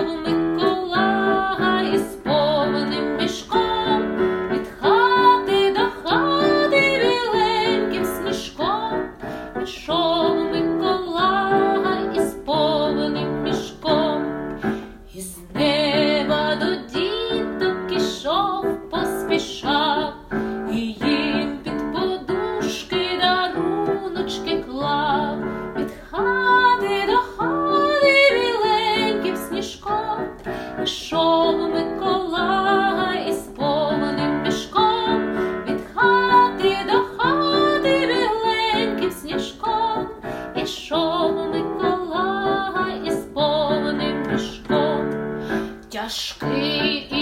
Ішов Миколай із повним мішком, від хати до хати біленьким сніжком. Ішов Миколай із повним мішком, із неба до діток ішов, поспішав, і їм під подушки даруночки клав. Від хати до хати біленьким сніжком ішов Миколай із повним мішком, від хати до хати біленьким сніжком ішов Миколай із повним мішком. Тяжкий